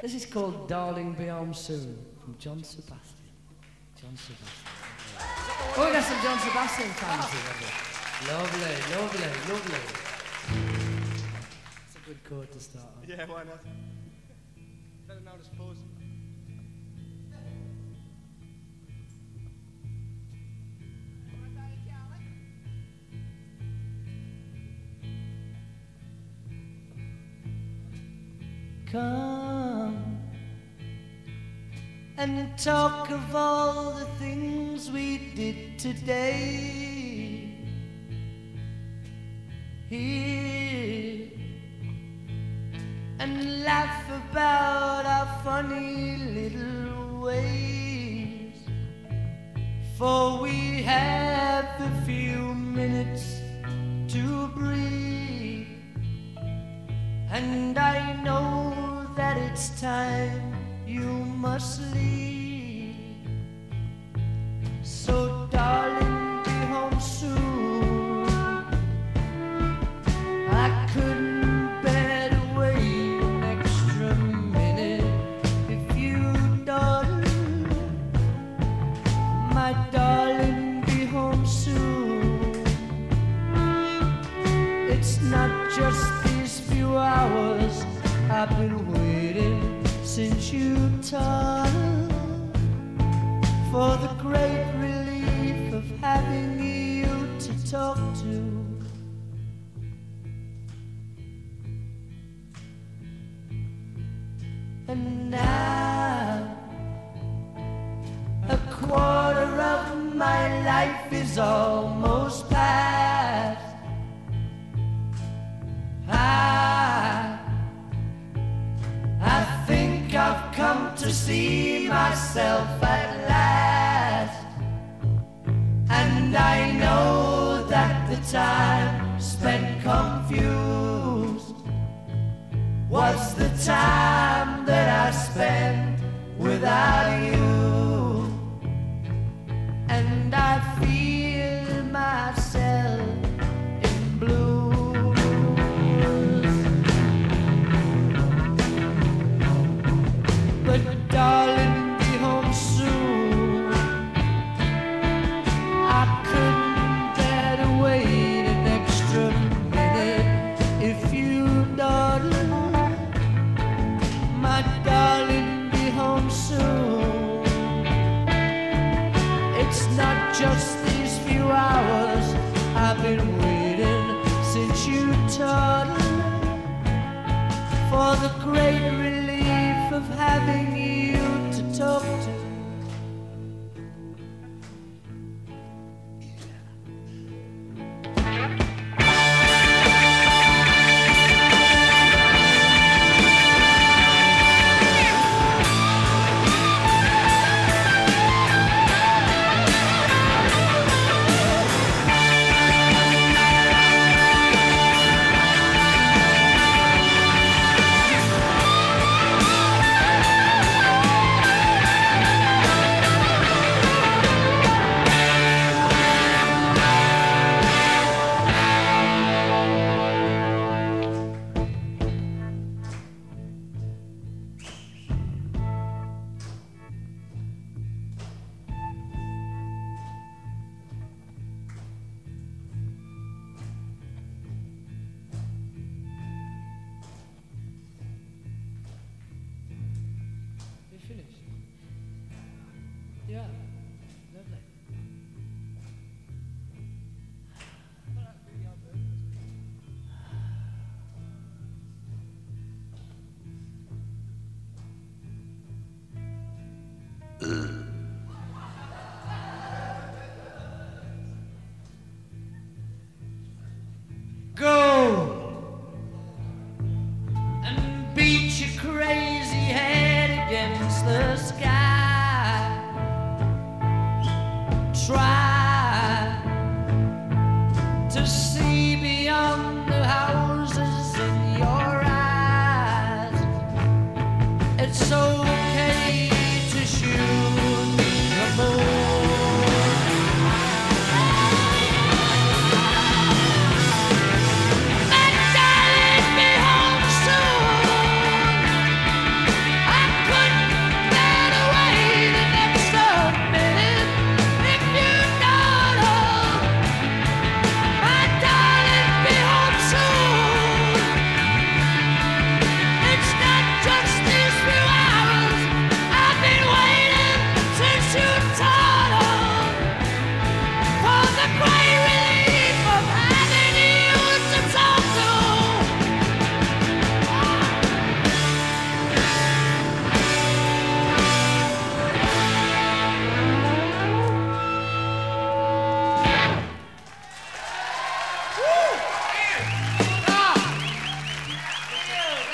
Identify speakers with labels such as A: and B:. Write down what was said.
A: This is called Darling Be Home Soon from John Sebastian. John Sebastian. Oh, we got some John Sebastian fans here. Lovely, lovely, lovely. It's a good chord to start on.
B: Yeah, why not? Better now, I suppose.
A: Come and talk of all the things we did today. Here and laugh about our funny little ways. For we have a few minutes to breathe, and I know that it's time you must leave. So darling, be home soon. I couldn't bear to wait an extra minute if you, darling, my darling, be home soon. It's not just these few hours I've been waiting since you taught, for the great relief of having you to talk to. And now a quarter of my life is almost past. I think I've come to see myself at last, and I know that the time spent confused was the time that I spent without you, and I feel myself in blue. But darling, be home soon. I couldn't bear to wait an extra minute if you, darling, my darling, be home soon. It's not just these few hours I've been waiting since you taught, for the great relief of having you to talk to. You finished? Yeah, lovely. Go and beat your crazy head against the sky. Try to see beyond the houses in your eyes. It's so